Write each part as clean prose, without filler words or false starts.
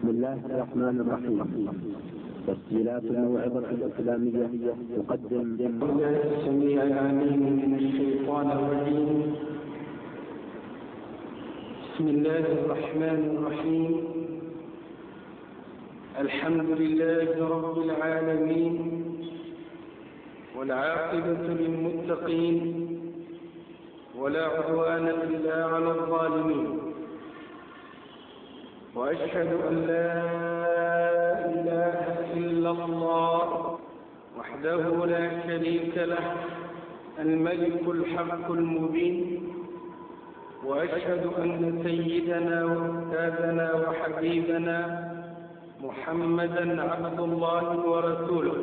بسم الله الرحمن الرحيم. تسجيلات الموعظة الإسلامية تقدم السميع العليم من الشيطان الرجيم. بسم الله الرحمن الرحيم. الحمد لله رب العالمين، والعاقبة للمتقين، ولا عدوان إلا على الظالمين. وأشهد أن لا إله إلا الله وحده لا شريك له، الملك الحق المبين. وأشهد أن سيدنا وأستاذنا وحبيبنا محمدا عبد الله ورسوله،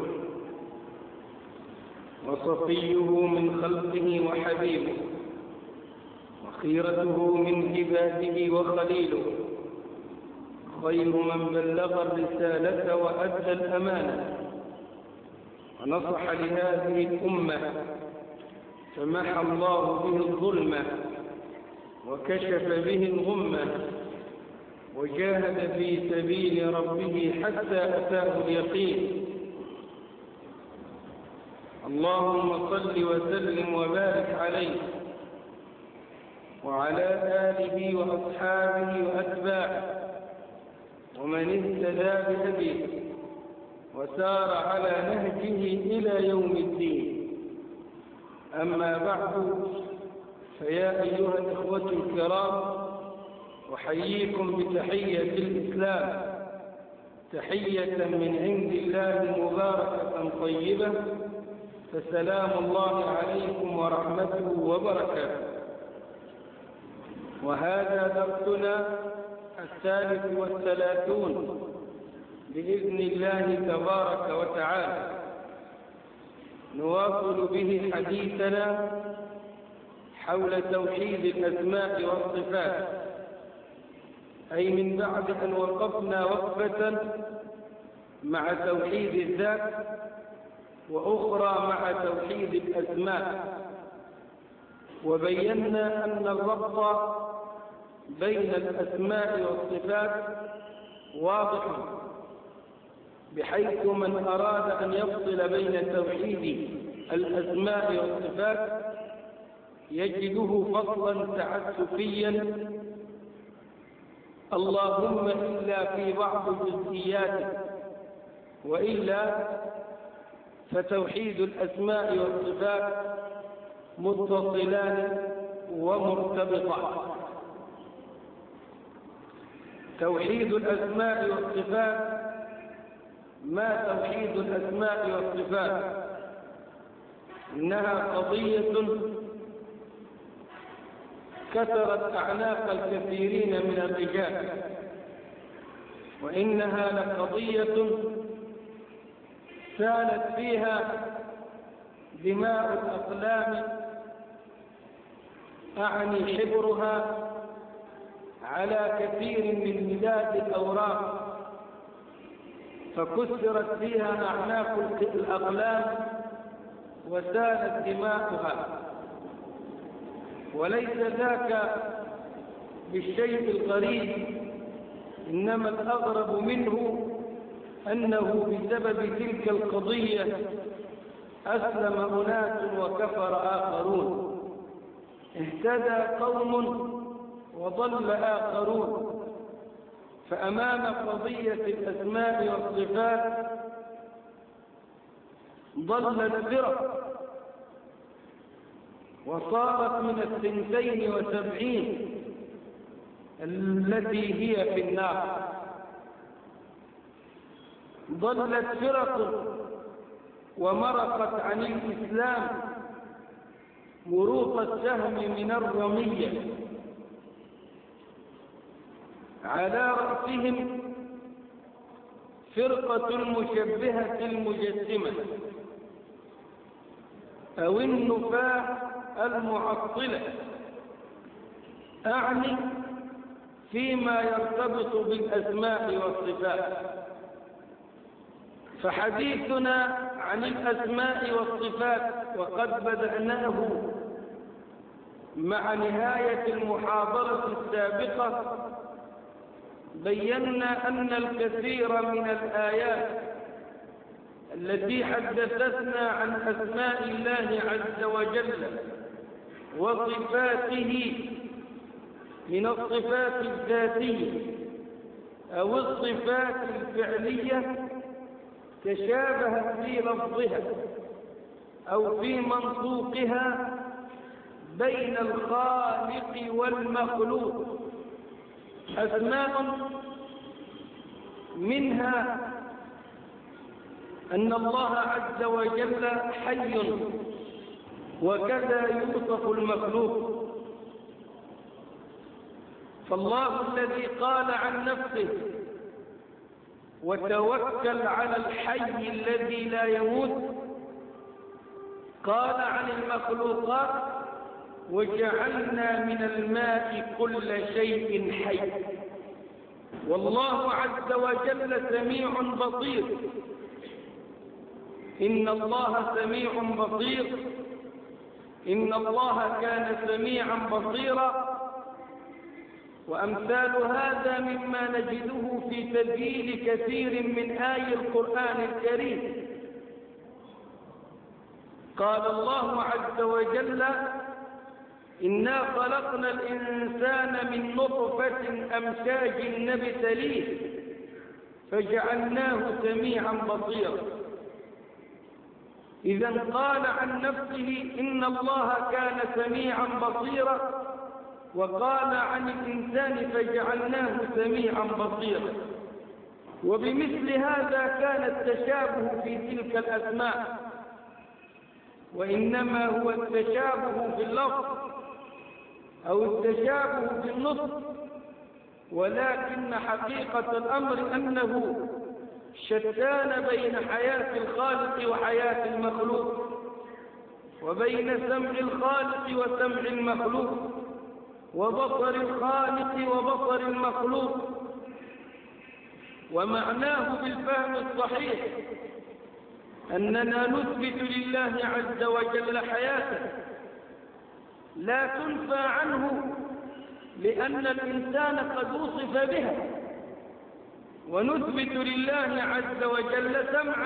وصفيه من خلقه وحبيبه، وخيرته من عباده وخليله، خير من بلغ الرسالة وأدى الأمانة، ونصح لهذه الأمة، فمحى الله به الظلمة وكشف به الغمة، وجاهد في سبيل ربه حتى أتاه اليقين. اللهم صل وسلم وبارك عليه وعلى آله وأصحابه وأتباعه ومن اهتدى بهديه وسار على نهجه إلى يوم الدين. أما بعد، فيا أيها الإخوة الكرام، أحييكم بتحية الإسلام، تحية من عند الله مباركة طيبة، فسلام الله عليكم ورحمته وبركاته. وهذا درسنا 33 بإذن الله تبارك وتعالى، نواصل به حديثنا حول توحيد الأسماء والصفات، أي من بعد أن وقفنا وقفة مع توحيد الذات وأخرى مع توحيد الأسماء، وبينا أن الربط بين الأسماء والصفات واضح، بحيث من أراد أن يفصل بين توحيد الأسماء والصفات يجده فصلا تعسفيا، اللهم إلا في بعض جزئياته، وإلا فتوحيد الأسماء والصفات متصلان ومرتبطان. توحيد الأسماء والصفات، ما توحيد الأسماء والصفات؟ إنها قضية كسرت أعناق الكثيرين من الرجال، وإنها لقضية سالت فيها دماء الأقلام، أعني حبرها، على كثير من بلاد الأوراق، فكسرت فيها أعناق الأقلام وسالت دماؤها. وليس ذاك بالشيء الغريب، إنما الأغرب منه أنه بسبب تلك القضية أسلم أناس وكفر آخرون، اهتدى قوم وضل آخرون. فأمام قضية الأسماء والصفات ضلت فرق، وصارت من 72 التي هي في النار. ضلت فرق ومرقت عن الإسلام مروق السهم من الرمية، على رأسهم فرقة المشبهة المجسمة، أو النفاة المعطلة، أعني فيما يرتبط بالأسماء والصفات. فحديثنا عن الأسماء والصفات، وقد بدأناه مع نهاية المحاضرة السابقة بينا أن الكثير من الآيات التي حدثتنا عن أسماء الله عز وجل وصفاته من الصفات الذاتية أو الصفات الفعلية تشابهت في لفظها أو في منطوقها بين الخالق والمخلوق. أسماء منها أن الله عز وجل حي، وكذا يوصف المخلوق. فالله الذي قال عن نفسه وتوكل على الحي الذي لا يموت، قال عن المخلوقات وجعلنا من الماء كل شيء حي. والله عز وجل سميع بصير. إن الله سميع بصير، إن الله كان سميعا بصيرا. وأمثال هذا مما نجده في تدليل كثير من آي القرآن الكريم. قال الله عز وجل: إنا خلقنا الإنسان من نطفة أمشاج نبتليه فجعلناه سميعا بصيرا. إذا قال عن نفسه إن الله كان سميعا بصيرا، وقال عن الإنسان فجعلناه سميعا بصيرا. وبمثل هذا كان التشابه في تلك الأسماء، وإنما هو التشابه في اللفظ أو التشابه في النطق، ولكن حقيقة الأمر أنه شتان بين حياة الخالق وحياة المخلوق، وبين سمع الخالق وسمع المخلوق، وبصر الخالق وبصر المخلوق. ومعناه بالفهم الصحيح أننا نثبت لله عز وجل حياته لا تنفى عنه لأن الإنسان قد وصف بها، ونثبت لله عز وجل سمعا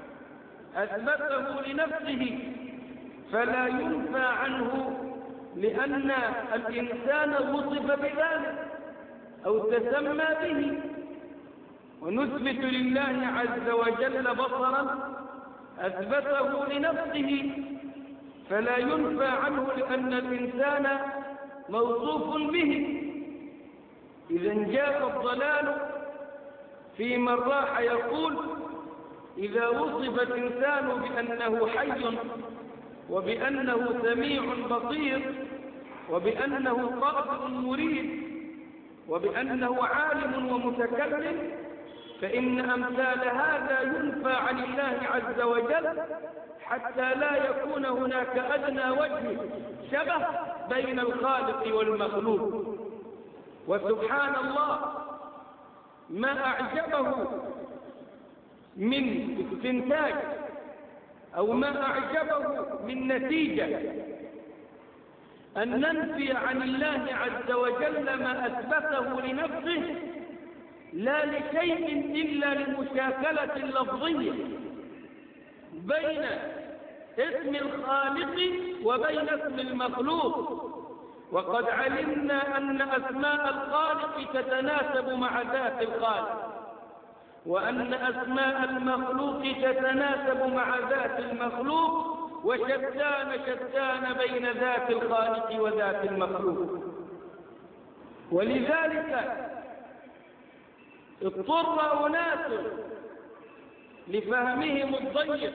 أثبته لنفسه فلا ينفى عنه لأن الإنسان وصف بذلك أو تسمى به. ونثبت لله عز وجل بصرا أثبته لنفسه فلا ينفى عنه لأن الإنسان موصوف به. إذا جاء الضلال في من راح يقول إذا وصف الإنسان بأنه حي وبأنه سميع بصير وبأنه قادر مريد وبأنه عالم ومتكلم، فإن أمثال هذا ينفى عن الله عز وجل حتى لا يكون هناك أدنى وجه شبه بين الخالق والمخلوق. وسبحان الله ما أعجبه من استنتاج أو ما أعجبه من نتيجة أن ننفي عن الله عز وجل ما أثبته لنفسه لا لشيء إلا للمشاكلة اللفظية بين اسم الخالق وبين اسم المخلوق. وقد علمنا أن أسماء الخالق تتناسب مع ذات الخالق، وأن أسماء المخلوق تتناسب مع ذات المخلوق، وشتان بين ذات الخالق وذات المخلوق. ولذلك اضطر أناس لفهمهم الضيق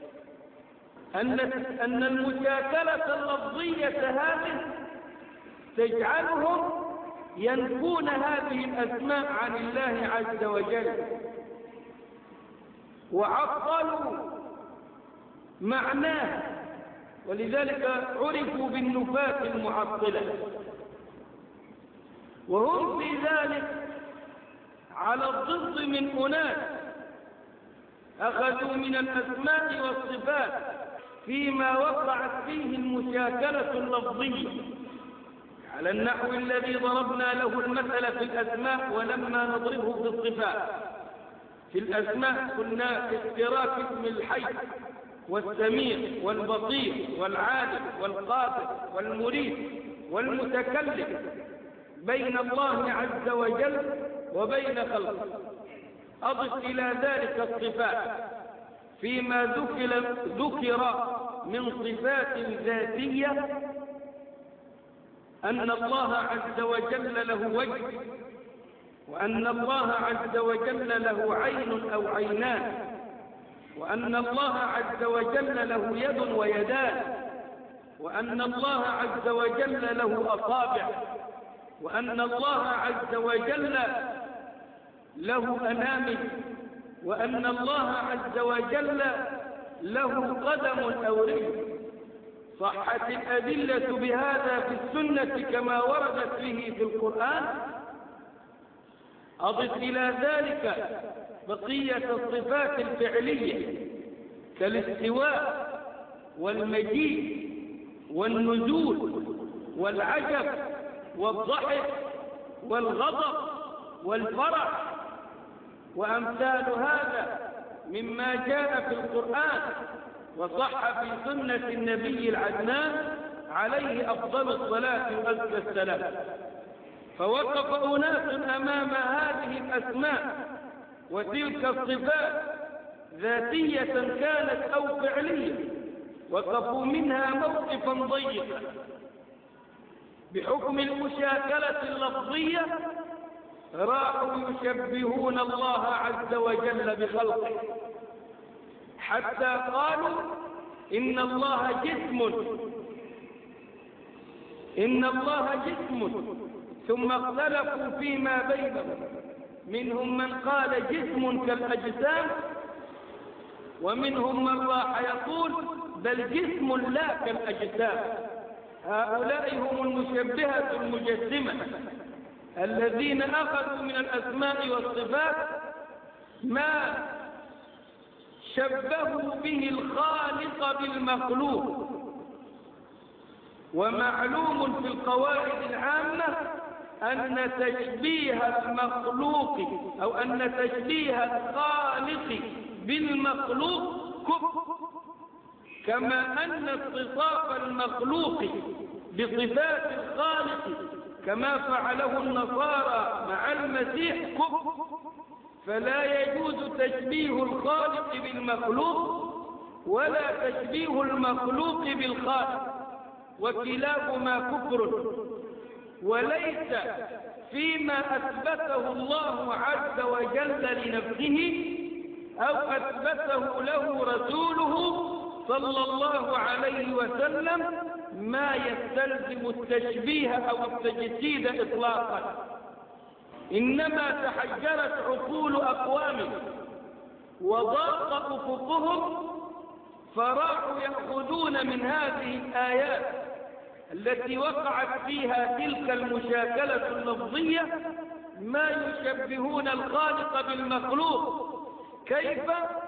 أن المشاكلة اللفظية هذه تجعلهم ينفون هذه الأسماء عن الله عز وجل، وعطلوا معناه، ولذلك عرفوا بالنفاة المعطلة. وهم في ذلك على الضد من أناس أخذوا من الأسماء والصفات فيما وقعت فيه المشاكلة اللفظية، على النحو الذي ضربنا له المثل في الأسماء ولما نضربه في الصفات. في الأسماء قلنا اشتراك اسم الحي والسميع والبصير والعالم والقادر والمريد والمتكلم بين الله عز وجل وبين خلقه. أضف إلى ذلك الصفات فيما ذكر من صفات ذاتية، أن الله عز وجل له وجه، وأن الله عز وجل له عين أو عينان، وأن الله عز وجل له يد ويدان، وأن الله عز وجل له أصابع، وأن الله عز وجل له أنامل، وأن الله عز وجل له قدم أو رجل. صحت الأدلة بهذا في السنة كما وردت به في القرآن. أضف إلى ذلك بقية الصفات الفعلية كالاستواء والمجيء والنزول والعجب والضحك والغضب والفرح وأمثال هذا مما جاء في القرآن وصح في سنة النبي العدنان عليه أفضل الصلاة وأزكى السلام. فوقف أناس أمام هذه الأسماء وتلك الصفات ذاتية كانت أو فعلية، وقفوا منها موقفا ضيقا بحكم المشاكلة اللفظية، راحوا يشبهون الله عز وجل بخلقه، حتى قالوا إن الله جسم، ثم اختلفوا فيما بينهم، منهم من قال جسم كالأجسام، ومنهم من راح يقول بل جسم لا كالأجسام. هؤلاء هم المشبهة المجسمة الذين أخذوا من الأسماء والصفات ما شبهوا به الخالق بالمخلوق. ومعلوم في القواعد العامة أن تشبيه المخلوق أو أن تشبيه الخالق بالمخلوق كفر، كما أن اتصاف المخلوق بصفات الخالق كما فعله النصارى مع المسيح كفر. فلا يجوز تشبيه الخالق بالمخلوق ولا تشبيه المخلوق بالخالق، وكلاهما كفر. وليس فيما أثبته الله عز وجل لنفسه أو أثبته له رسوله صلى الله عليه وسلم ما يستلزم التشبيه أو التجسيد إطلاقا، إنما تحجرت عقول أقوام وضاق أفقهم، فراحوا يأخذون من هذه الآيات التي وقعت فيها تلك المشاكلة اللفظية ما يشبهون الخالق بالمخلوق. كيف؟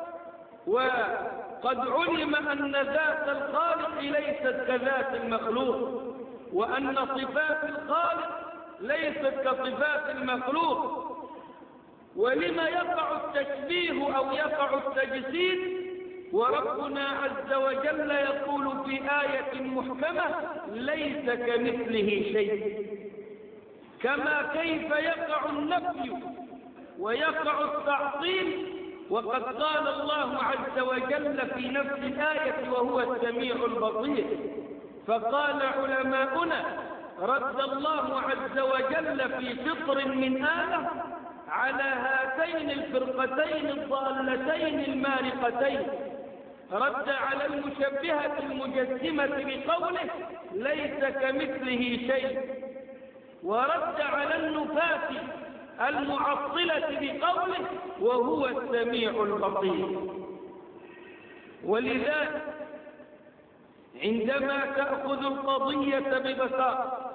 وقد علم أن ذات الخالق ليست كذات المخلوق، وأن صفات الخالق ليست كصفات المخلوق. ولما يقع التشبيه أو يقع التجسيد وربنا عز وجل يقول في آية محكمة ليس كمثله شيء؟ كما كيف يقع النفي ويقع التعطيل وقد قال الله عز وجل في نفس الآية وهو السميع البصير. فقال علماؤنا رد الله عز وجل في شطر من آية على هاتين الفرقتين الضالتين المارقتين، رد على المشبهة المجسمة بقوله ليس كمثله شيء، ورد على النفاة المعطلة بقوله وهو السميع البصير. ولذلك عندما تأخذ القضية ببساطة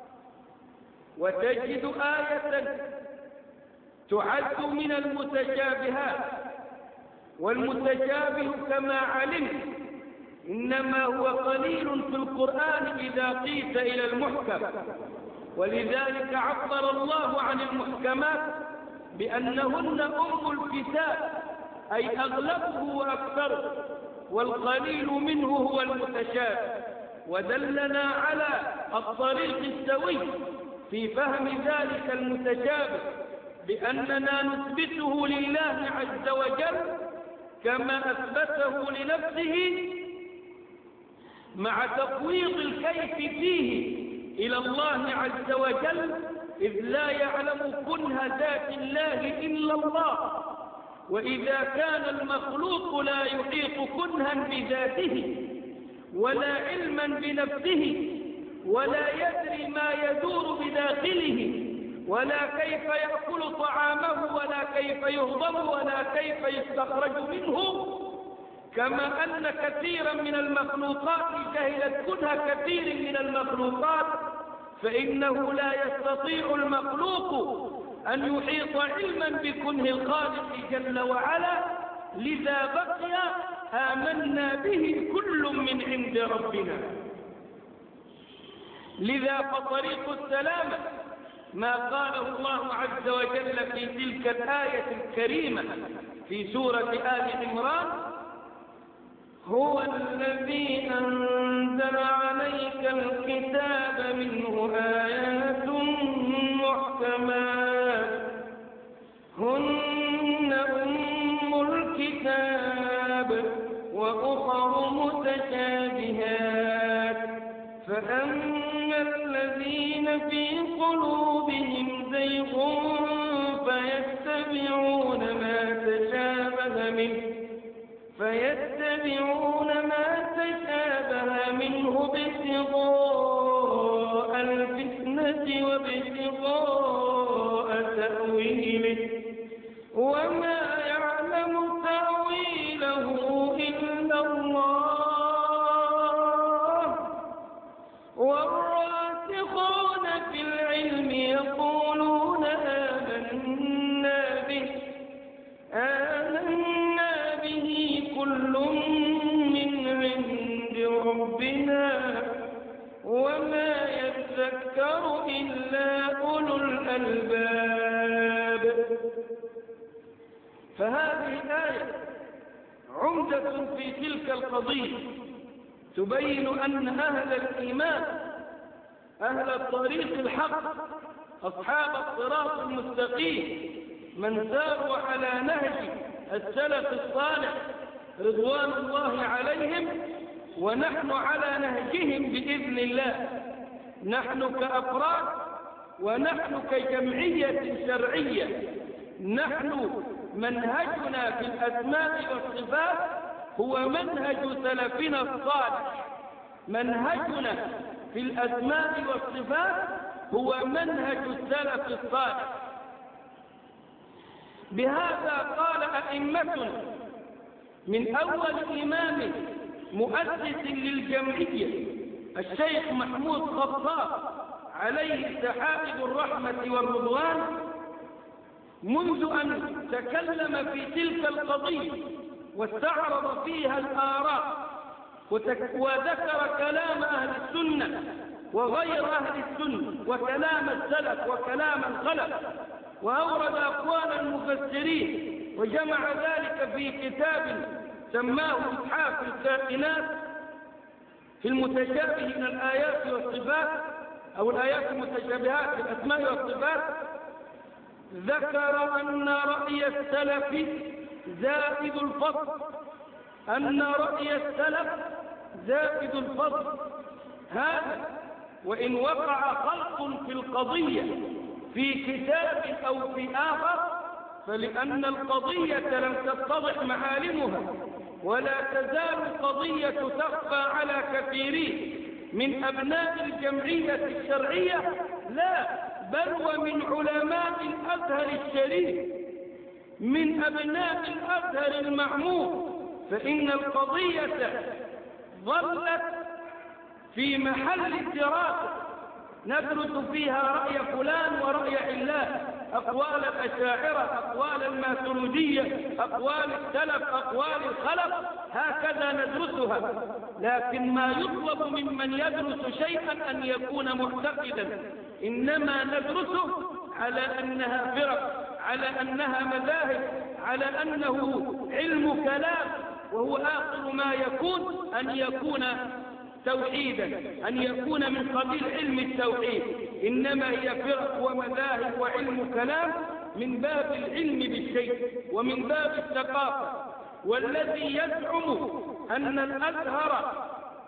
وتجد آية تعد من المتشابهات، والمتشابه كما علمت إنما هو قليل في القرآن إذا قيس إلى المحكم، ولذلك عبر الله عن المحكمات بأنهن أم الكتاب، أي أغلبه وأكثره، والقليل منه هو المتشابه، ودلنا على الطريق السوي في فهم ذلك المتشابه بأننا نثبته لله عز وجل كما أثبته لنفسه، مع تفويض الكيف فيه إلى الله عز وجل، إذ لا يعلم كنه ذات الله إلا الله. وإذا كان المخلوق لا يحيط كنها بذاته ولا علما بنفسه ولا يدري ما يدور بداخله ولا كيف يأكل طعامه ولا كيف يهضم ولا كيف يستخرج منه، كما أن كثيرا من المخلوقات جهلت كنه كثير من المخلوقات، فإنه لا يستطيع المخلوق أن يحيط علما بكنه الخالق جل وعلا، لذا بقي آمنا به كل من عند ربنا. لذا فطريق السلامة ما قاله الله عز وجل في تلك الآية الكريمة في سورة آل عمران: هو الذي أنزل عليك الكتاب منه آيات محكمات هن أم الكتاب وأخر متشابهات، فأما الذين في قلوبهم زيغ فيتبعون ما تشابه منه ابتغاء الفتنة وابتغاء تأويله، وما يعلم تأويله إلا الله، والراسخون في العلم يقولون آمنا به كل من عند ربنا وما يذكر إلا أولو الألباب. فهذه الآية عمدة في تلك القضية، تبين أن أهل الإيمان، أهل الطريق الحق، أصحاب الصراط المستقيم، من ساروا على نهج السلف الصالح رضوان الله عليهم، ونحن على نهجهم بإذن الله، نحن كأفراد ونحن كجمعية شرعية، نحن منهجنا في الأسماء والصفات هو منهج سلفنا الصالح، منهجنا في الأسماء والصفات هو منهج السلف الصالح. بهذا قال أئمتنا من أول إمام مؤسس للجمعية الشيخ محمود خطاب عليه سحائب الرحمة والرضوان، منذ أن تكلم في تلك القضية واستعرض فيها الآراء وذكر كلام أهل السنة وغير أهل السنة وكلام السلف وكلام الخلف، وأورد أقوال المفسرين، وجمع ذلك في كتاب سماه إتحاف الكائنات في المتشابه من الآيات والصفات، أو الآيات المتشابهات في الأسماء والصفات. ذكر أن رأي السلف زائد الفضل، أن رأي السلف زائد الفضل، هذا وإن وقع خلط في القضية في كتاب أو في آخر، فلأن القضية لم تتضح معالمها، ولا تزال القضية تخفى على كثيرين من أبناء الجمعية الشرعية، لا بل ومن علماء الأزهر الشريف، من أبناء الأزهر المعمور، فإن القضية ظلت في محل الدراسة ندرس فيها رأي فلان ورأي علان، أقوال الأشاعرة، أقوال الماتريدية، أقوال السلف، أقوال الخلف، هكذا ندرسها. لكن ما يطلب ممن يدرس شيئا أن يكون معتقدا، إنما ندرسه على أنها فرق، على أنها مذاهب، على أنه علم كلام، وهو آخر ما يكون أن يكون توحيدا، أن يكون من قبيل علم التوحيد. إنما هي فرق ومذاهب وعلم كلام من باب العلم بالشيء ومن باب الثقافة. والذي يزعم أن الأزهر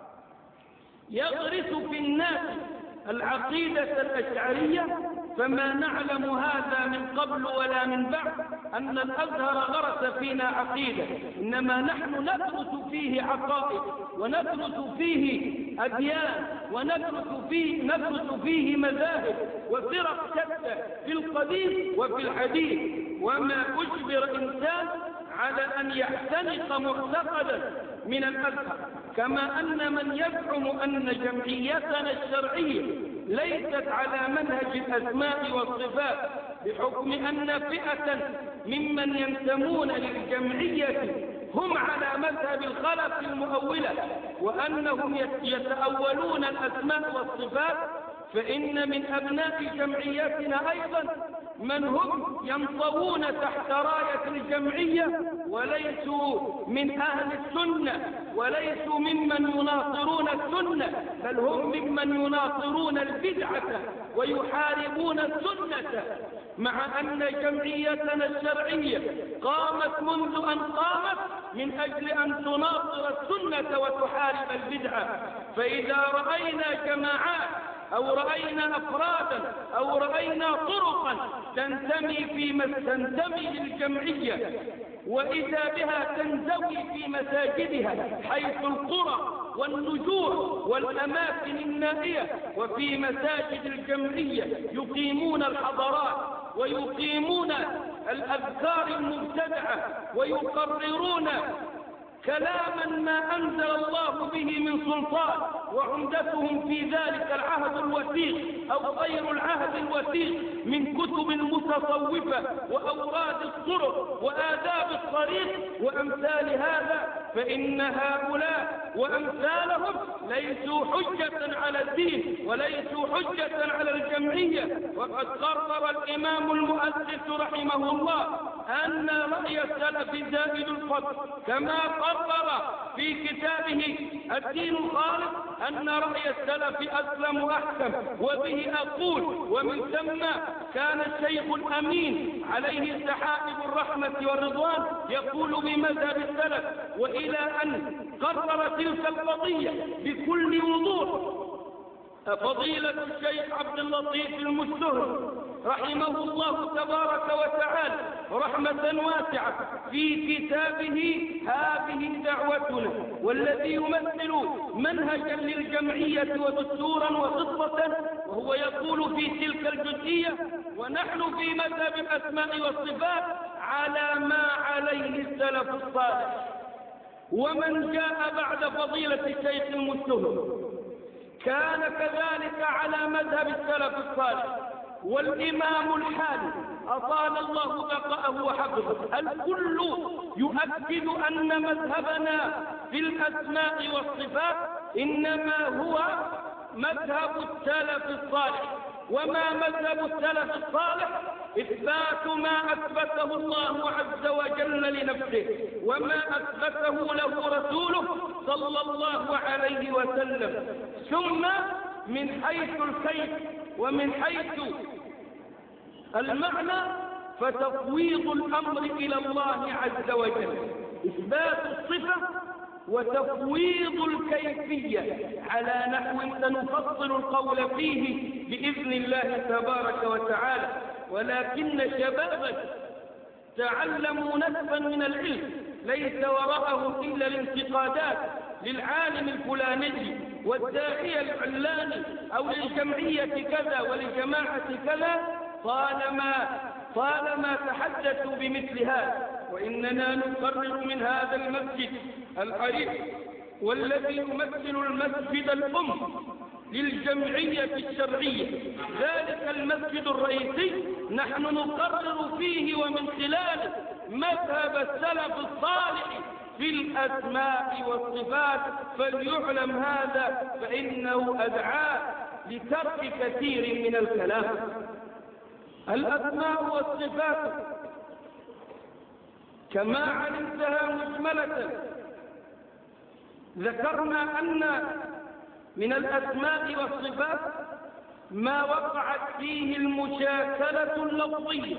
يغرس في الناس العقيدة الأشعرية فما نعلم هذا من قبل ولا من بعد أن الأزهر غرس فينا عقيدة، إنما نحن ندرس فيه عقائد وندرس فيه أديان وندرس فيه مذاهب وفرق شتى في القديم وفي الحديث. وما أجبر إنسان على أن يعتنق معتقدا من الأزهر، كما أن من يزعم أن جمعيتنا الشرعية ليست على منهج الأسماء والصفات بحكم أن فئة ممن ينتمون للجمعية هم على مذهب الخلف المؤولة وأنهم يتأولون الأسماء والصفات، فإن من أبناء جمعيتنا أيضا من هم ينطوون تحت راية الجمعية وليسوا من أهل السنة وليسوا ممن يناصرون السنة، بل هم ممن يناصرون البدعة ويحاربون السنة، مع أن جمعيتنا الشرعية قامت منذ أن قامت من أجل أن تناصر السنة وتحارب البدعة. فإذا رأينا جماعات أو رأينا أفرادا أو رأينا طرقا تنتمي للجمعية وإذا بها تنزوي في مساجدها حيث القرى والنجوع والأماكن النائية وفي مساجد الجمعية يقيمون الحضارات ويقيمون الأذكار المبتدعة ويقررون كلاما ما أنزل الله به من سلطان، وعمدتهم في ذلك العهد الوثيق أو غير العهد الوثيق من كتب المتصوفة وأوراد الطرق وآداب الطريق وأمثال هذا، فإن هؤلاء وأمثالهم ليسوا حجة على الدين وليسوا حجة على الجمعية. وقد قرر الإمام المؤسس رحمه الله أن رأي السلف زائد الفضل، كما قرر في كتابه الدين الخالص أن رأي السلف أسلم وأحكم، وبه أقول. ومن ثم كان الشيخ الأمين عليه سحائب الرحمة والرضوان يقول بمذهب السلف، وإلى أن قرر تلك القضية بكل وضوح فضيلة الشيخ عبد اللطيف المستهر رحمه الله تبارك وتعالى رحمة واسعة في كتابه هذه دعوتنا، والذي يمثل منهجا للجمعية ودستورا وخطة، وهو يقول في تلك الجزئية: ونحن في مذهب الأسماء والصفات على ما عليه السلف الصالح. ومن جاء بعد فضيلة الشيخ المستهر كان كذلك على مذهب السلف الصالح. والإمام الحالي أطال الله بقاءه وحفظه الكل يؤكد أن مذهبنا في الأسماء والصفات إنما هو مذهب السلف الصالح. وما مذهب السلف الصالح؟ إثبات ما أثبته الله عز وجل لنفسه وما أثبته له رسوله صلى الله عليه وسلم. ثم من حيث الكيف ومن حيث المعنى فتفويض الأمر إلى الله عز وجل، إثبات الصفة وتفويض الكيفية على نحو سنفصل القول فيه بإذن الله تبارك وتعالى. ولكن شبابا تعلموا نسبا من العلم ليس وراءه إلا الانتقادات للعالم الفلاني والداعية العلاني أو للجمعية كذا ولجماعة كذا طالما تحدثوا بمثل هذا. وإننا نقرر من هذا المسجد الحريف والذي يمثل المسجد الأم للجمعية الشرعية، ذلك المسجد الرئيسي، نحن نقرر فيه ومن خلاله مذهب السلف الصالح في الأسماء والصفات، فليعلم هذا فإنه أدعى لترك كثير من الكلام. الأسماء والصفات كما علمتها مجملة، ذكرنا أن من الأسماء والصفات ما وقعت فيه المشاكلة اللفظية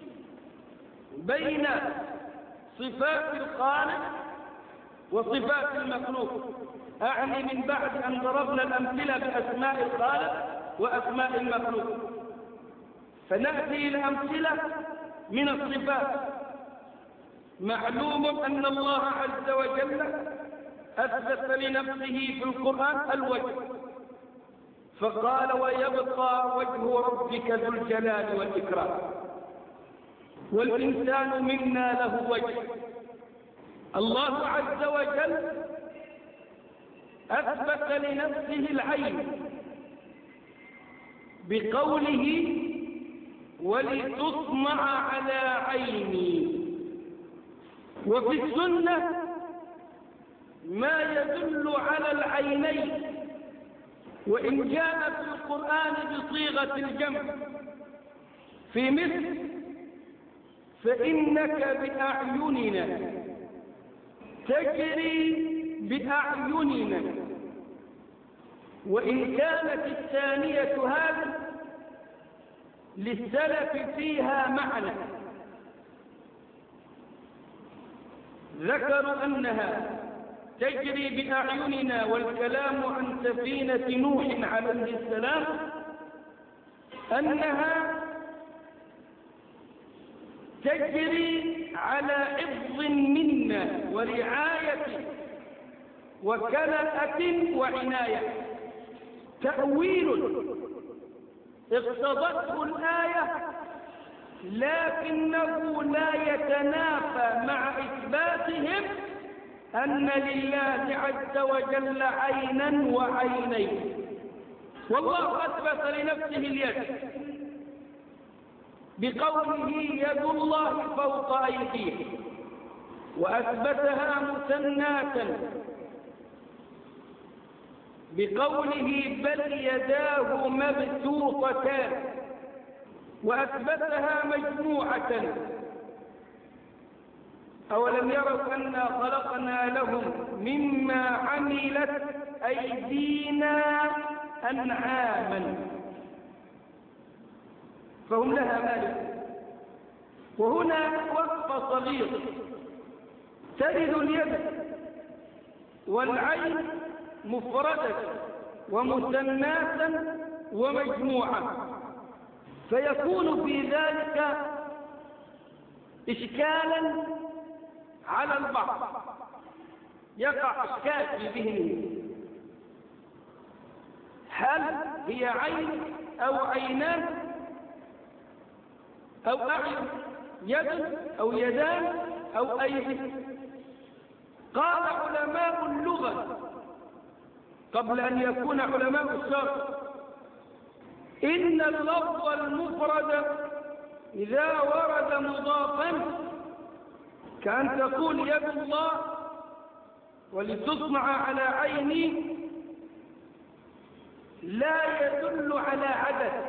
بين صفات الخالق وصفات المخلوق، أعني من بعد أن ضربنا الأمثلة بأسماء الخالق وأسماء المخلوق، فنأتي إلى أمثلة من الصفات. معلوم أن الله عز وجل أثبت لنفسه في القرآن الوجه، فقال ويبقى وجه ربك ذو الجلال والإكرام، والإنسان منا له وجه. الله عز وجل أثبت لنفسه العين بقوله ولتصنع على عيني، وفي السنة ما يدل على العينين، وإن جاء في القرآن بصيغة الجمع في مثل فإنك بأعيننا تجري بأعيننا، وإن كانت الثانية هذه للسلف فيها معنى، ذكروا أنها تجري بأعيننا، والكلام عن سفينة نوح عليه السلام أنها تجري على حفظ منا ورعاية وكلأة وعناية. تأويل اقتضته الآية لكنه لا يتنافى مع إثباتهم أن لله عز وجل عينا وعينين، والله أثبت لنفسه اليد بقوله يد الله فوق أيديه، وأثبتها مثناة بقوله بل يداه مبسوطتان، وأثبتها مجموعة أولم يروا أنا خلقنا لهم مما عملت أيدينا أنعاما فهم لها مالك. وهنا وقف صغير، تجد اليد والعين مفردة ومثناة ومجموعة، فيكون في ذلك إشكالا على البعض، يقع إشكال في ذهنه، هل هي عين أو عينان أو أعين، يد أو يدان أو أيدي؟ قال علماء اللغة قبل أن يكون علماء الشرع إن اللفظ المفرد إذا ورد مضافا كأن تقول يد الله ولتصنع على عيني لا يدل على عدد،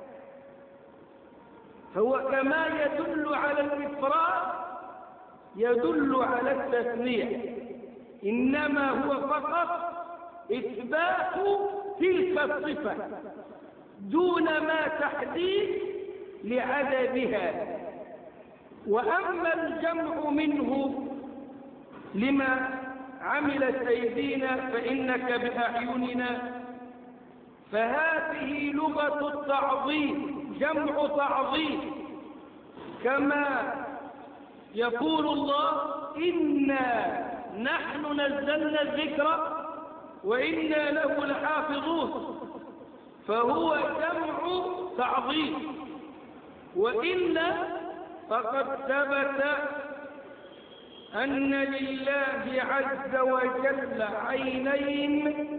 هو كما يدل على الإفراد يدل على التثنية، إنما هو فقط إثبات تلك الصفة دون ما تحديد لعددها. وأما الجمع منه لما عملت أيدينا فإنك بأعيننا، فهذه لغة التعظيم، جمع تعظيم، كما يقول الله إنا نحن نزلنا الذكر وإنا له لحافظون، فهو جمع تعظيم. وإلا فقد ثبت أن لله عز وجل عينين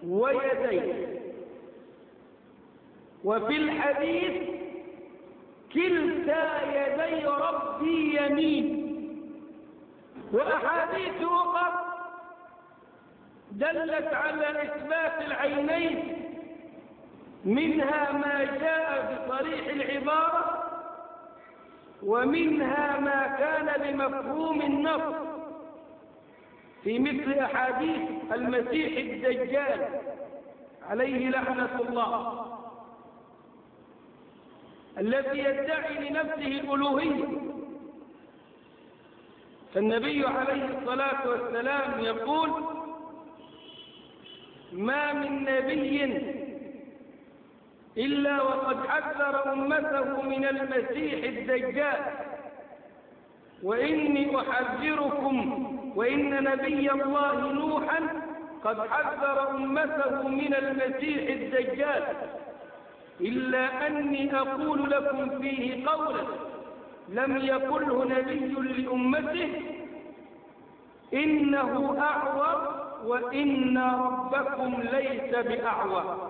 ويدين، وفي الحديث كلتا يدي ربي يمين. وأحاديث أخرى دلت على إثبات العينين، منها ما جاء بصريح العبارة، ومنها ما كان بمفهوم النص في مثل أحاديث المسيح الدجال عليه لعنة الله، الذي يدعي لنفسه الألوهية. فالنبي عليه الصلاة والسلام يقول: ما من نبي إلا وقد حذر أمته من المسيح الدجال، وإني أحذركم وإن نبي الله نوحا قد حذر أمته من المسيح الدجال، إلا أني أقول لكم فيه قولا لم يقله نبي لأمته: إنه أعور وإن ربكم ليس بأعور.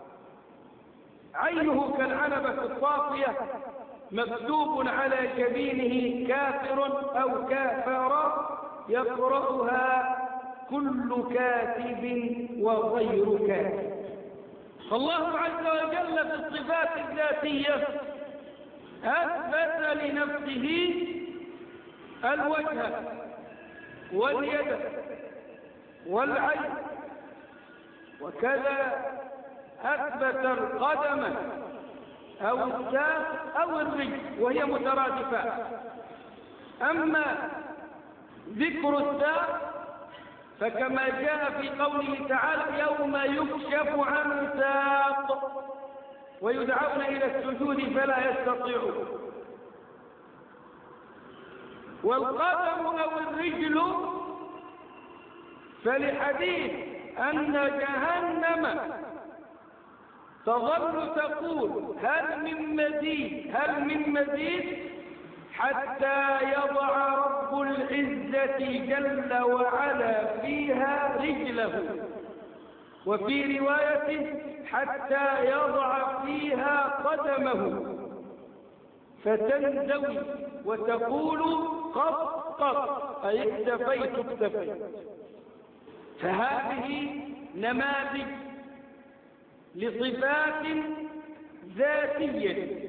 عينه كالعنبة الصافية، مكتوب على جبينه كافر أو كافر، يقرأها كل كاتب وغير كاتب. فالله عز وجل في الصفات الذاتية أثبت لنفسه الوجه واليد والعين، وكذا أثبت القدم أو الساق أو الرجل وهي مترادفة. أما ذكر الساق فكما جاء في قوله تعالى: يوم يكشف عن ساق ويدعون إلى السجود فلا يستطيعون. والقدم أو الرجل فلحديث أن جهنم تظل تقول: هل من مزيد هل من مزيد، حتى يضع رب العزة جل وعلا فيها رجله، وفي رواية حتى يضع فيها قدمه، فتنزوي وتقول: قط قط، أي اكتفيت اكتفيت. فهذه نماذج لصفات ذاتية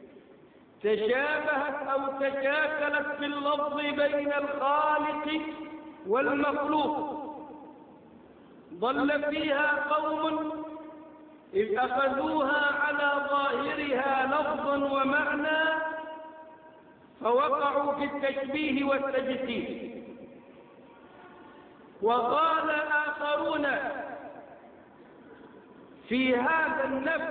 تشابهت أو تشاكلت في اللفظ بين الخالق والمخلوق. ضل فيها قوم إذ أخذوها على ظاهرها لفظا ومعنى فوقعوا في التشبيه والتجسيم. وقال آخرون في هذا النفس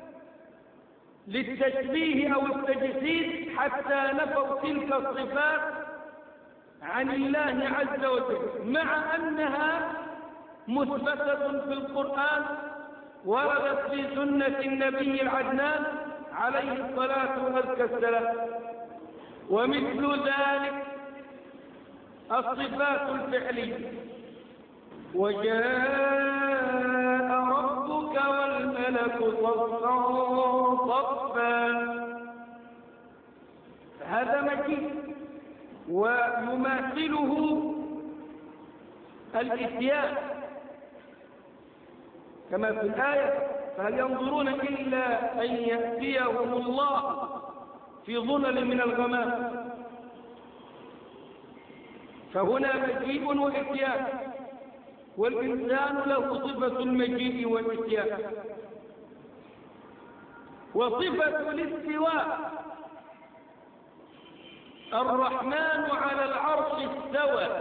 للتشبيه أو التجسيد حتى نفوا تلك الصفات عن الله عز وجل، مع أنها مثبتة في القرآن وردت في سنة النبي العدنان عليه الصلاة والسلام. ومثل ذلك الصفات الفعلية: وجاء ربك والملك صفا صفا. هذا مجيء، ويماثله الإتيان كما في الآية: فهل ينظرون إلا أن يأتيهم الله في ظلل من الغمام. فهنا مجيء وإتيان، والإنسان له صفة المجيء والإتيان. وصفة الاستواء: الرحمن على العرش استوى.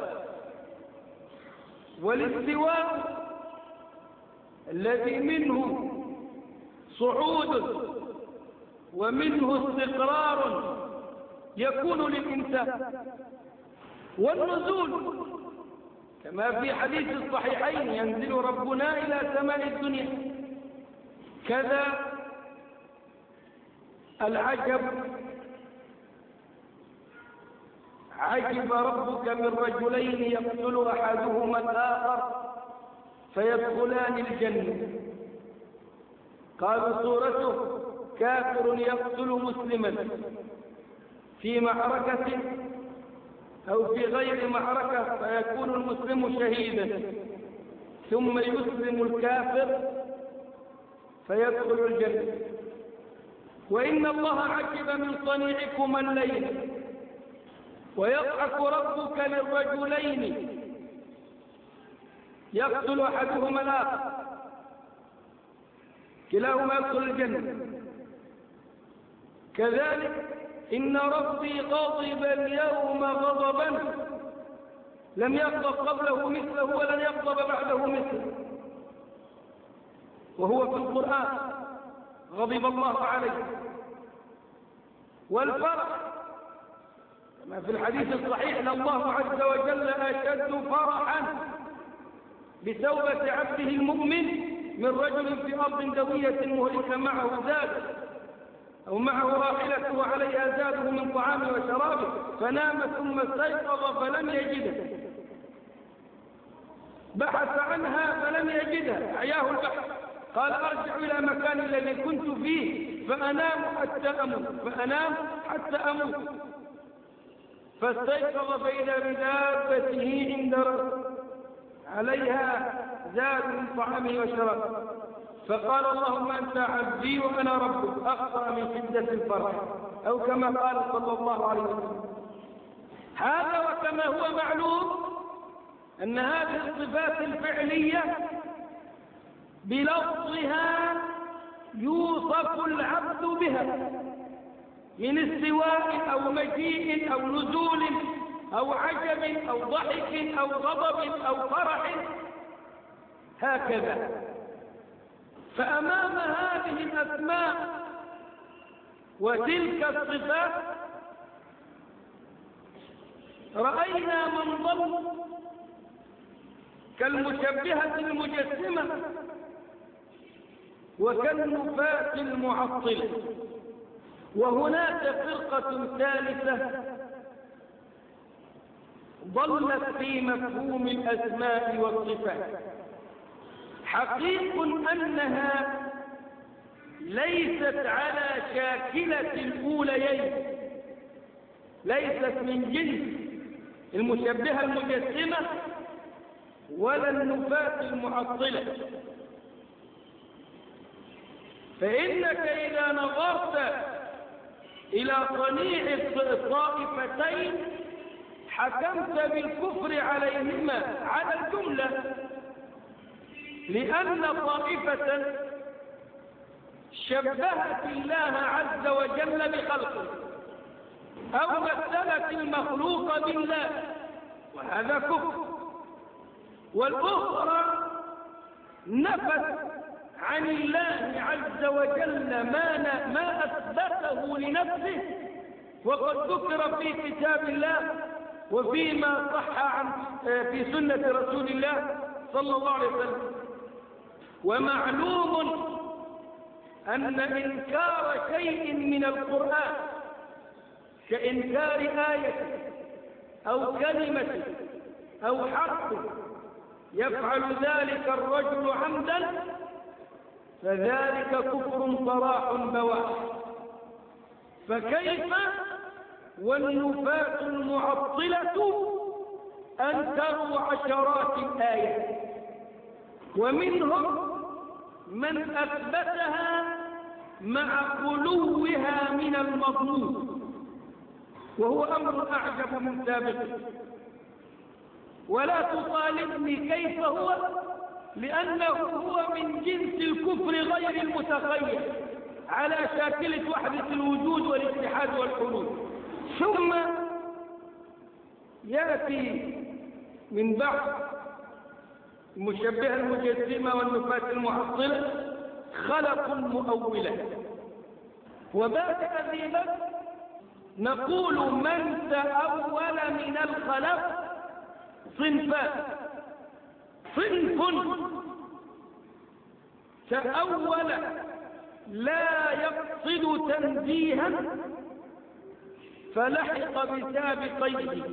والاستواء الذي منه صعود ومنه استقرار يكون للإنسان، والنزول كما في حديث الصحيحين: ينزل ربنا إلى سماء الدنيا. كذا العجب: عجب ربك من رجلين يقتل أحدهما الآخر فيدخلان الجنة. قالوا: صورته كافر يقتل مسلما في معركة أو في غير معركة فيكون المسلم شهيدا ثم يسلم الكافر فيدخل الجنة. وإن الله عجب من صنيعكما الليل ويضحك ربك للرجلين يقتل أحدهما الآخر كلاهما يدخل الجنة. كذلك إن ربي غضب اليوم غضبا لم يغضب قبله مثله ولن يغضب بعده مثله، وهو في القرآن غضب الله عليه. والفرح كما في الحديث الصحيح أن الله عز وجل أشد فرحا بتوبة عبده المؤمن من رجل في أرض دوية مهلكة معه زاد أو معه راحلته وعليها زاده من طعامه وشرابه فنام ثم استيقظ فلم يجده، بحث عنها فلم يجدها، أعياه البحث، قال أرجع إلى مكان الذي كنت فيه فأنام حتى أموت فاستيقظ فإذا بدابته عند رأسه عليها زاد من طعامه وشرابه فقال اللهم أنت عبدي وأنا ربك، أخطأ من شدة الفرح أو كما قال صلى الله عليه وسلم. هذا وكما هو معلوم أن هذه الصفات الفعلية بلفظها يوصف العبد بها من استواء أو مجيء أو نزول أو عجب أو ضحك أو غضب أو فرح هكذا. فأمام هذه الأسماء وتلك الصفات رأينا من ضل كالمشبهة المجسمة وكالنفاة المعطلة. وهناك فرقة ثالثة ضلت في مفهوم الأسماء والصفات. حقيق أنها ليست على شاكلة الأوليين، ليست من جنس المشبهة المجسمة ولا النفاة المعطلة. فإنك إذا نظرت إلى صنيع الطائفتين حكمت بالكفر عليهما على الجملة، لأن طائفة شبهت الله عز وجل بخلقه أو مثلت المخلوق بالله وهذا كفر، والأخرى نفت عن الله عز وجل ما أثبته لنفسه وقد ذكر في كتاب الله وفيما صح في سنة رسول الله صلى الله عليه وسلم. ومعلوم أن إنكار شيء من القرآن كإنكار آية أو كلمة أو حرف يفعل ذلك الرجل عمدا فذلك كفر صراح بواح. فكيف والنفاة المعطلة أنكروا عشرات الآيات ومنهم من أثبتها مع خلوها من المضمون، وهو أمر أعجب من سابق. ولا تطالبني كيف هو، لأنه هو من جنس الكفر غير المتخيل على شاكلة وحدة الوجود والاتحاد والحلول. ثم يأتي من بعد المشبهة المجسمة والنفاة المعطلة خلق مؤولة. وبعد ذلك نقول من تأول من الخلق صنفان: صنف تأول لا يقصد تنزيها فلحق بسابقيه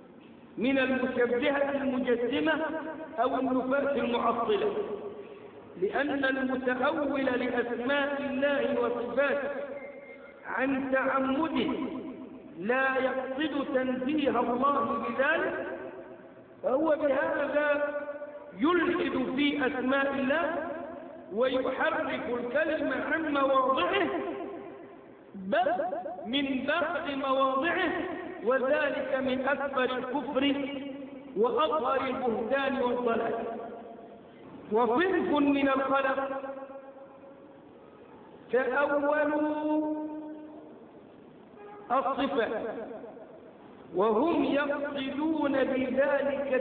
من المشبهة المجسمة أو النفاة المعطلة، لأن المتأول لأسماء الله وصفاته عن تعمده لا يقصد تنزيه الله بذلك، فهو بهذا يلحد في أسماء الله ويحرف الكلمة عن مواضعه بل من بعض مواضعه، وذلك من أكبر الكفر وأظهر البهتان والضلال. وصنف من الخلق تأولوا الصفات وهم يقصدون بذلك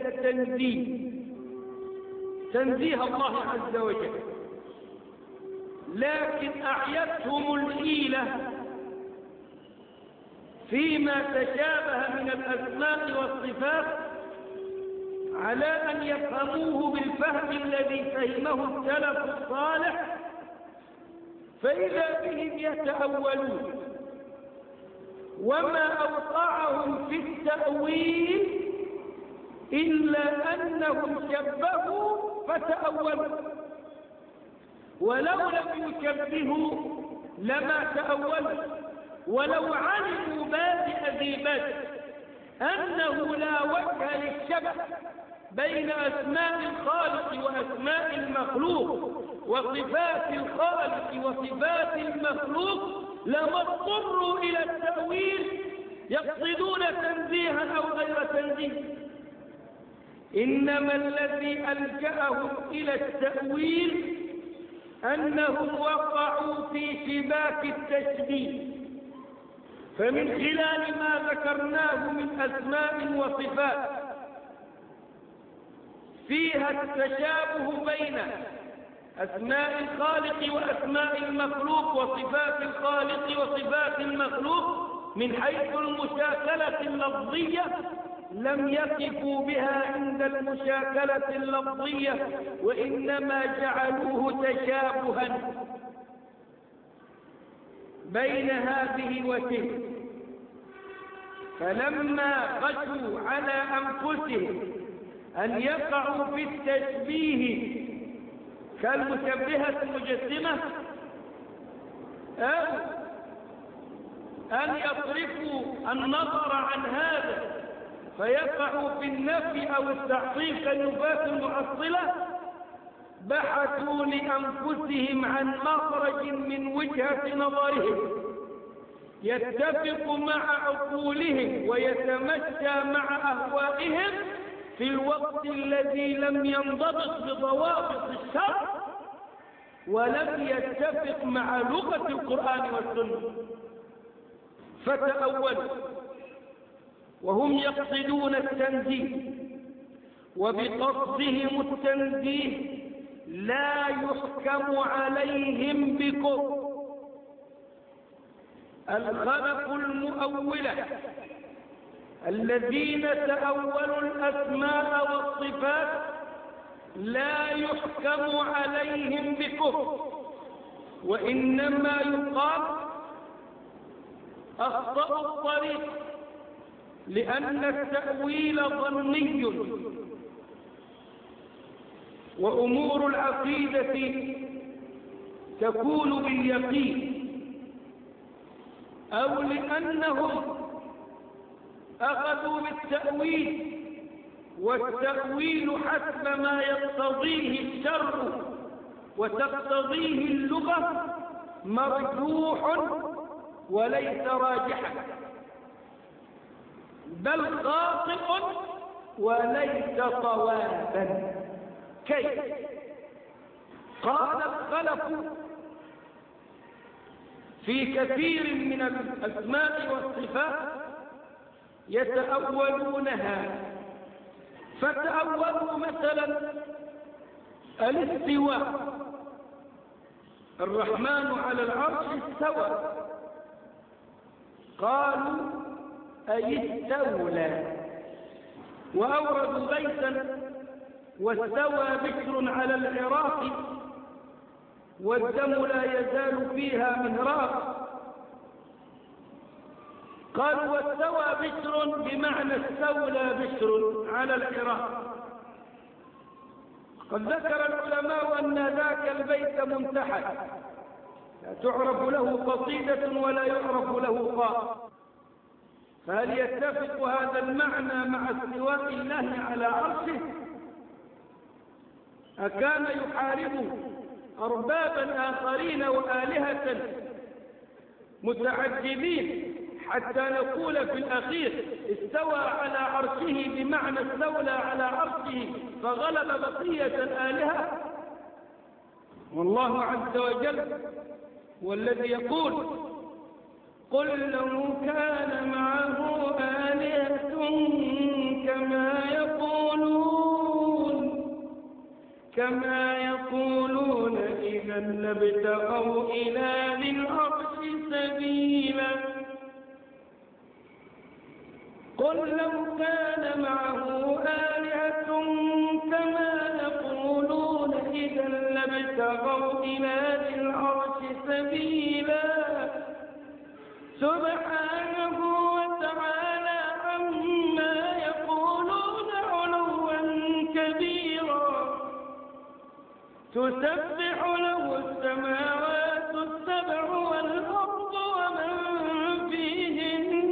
تنزيه الله عز وجل، لكن أعيتهم الحيلة فيما تشابه من الأسماء والصفات على أن يفهموه بالفهم الذي فهمه السلف الصالح، فإذا بهم يتأولون، وما أوقعهم في التأويل إلا أنهم شبهوا فتأولوا، ولو لم يشبهوا لما تأولوا، ولو علموا بادئ ذي بدء أنه لا وجه للشبه بين أسماء الخالق وأسماء المخلوق وصفات الخالق وصفات المخلوق لما اضطروا إلى التأويل يقصدون تنزيها أو غير تنزيه. إنما الذي ألجأهم إلى التأويل أنهم وقعوا في شباك التشبيه، فمن خلال ما ذكرناه من أسماء وصفات فيها التشابه بين أسماء الخالق وأسماء المخلوق وصفات الخالق وصفات المخلوق من حيث المشاكلة اللفظية، لم يقفوا بها عند المشاكلة اللفظية، وإنما جعلوه تشابها بين هذه وتلك، فلما خشوا على أنفسهم أن يقعوا في التشبيه كالمشبهة المجسمة أو أن يصرفوا النظر عن هذا فيقعوا في النفي أو التحقيق كالنفاة المعطلة، بحثوا لأنفسهم عن مخرج من وجهة نظرهم يتفق مع عقولهم ويتمشى مع أهوائهم في الوقت الذي لم ينضبط بضوابط الشرع ولم يتفق مع لغة القرآن والسنة، فتأولوا وهم يقصدون التنزيه، وبقصدهم التنزيه لا يحكم عليهم بكفر. الخلق المؤولة الذين تأولوا الأسماء والصفات لا يحكم عليهم بكفر، وإنما يقال أخطأوا الطريق، لأن التأويل ظني، وأمور العقيدة تكون باليقين، أو لأنهم أخذوا بالتأويل، والتأويل حسب ما يقتضيه الشرع وتقتضيه اللغة مرجوح وليس راجحا، بل خاطئ وليس صوابا. كيف؟ قال الخلف في كثير من الأسماء والصفات يتأولونها، فتأولوا مثلا الاستواء، الرحمن على العرش استوى، قالوا أي استولى، وأوردوا بيتا واستوى بشر على العراق والدم لا يزال فيها مهراق، قالوا واستوى بشر بمعنى استولى بشر على العراق، قد ذكر العلماء أن ذاك البيت منتحل لا تعرف له قصيدة ولا يعرف له قاء، فهل يتفق هذا المعنى مع استواء الله على عرشه؟ أكان يحارب أربابا آخرين وآلهة متعجبين حتى نقول في الأخير استوى على عرشه بمعنى استولى على عرشه فغلب بقية الآلهة؟ والله عز وجل هو الذي يقول قل لو كان معه آلهة كما يقولون إذا لابتغوا إلى ذي العرش سبيلا. قل لو كان معه آلهة كما يقولون إذا لابتغوا إلى ذي العرش سبيلا. سبحانه وتعالى عما يقولون علوا كبيرا. تسبح له السماوات السبع والأرض ومن فيهن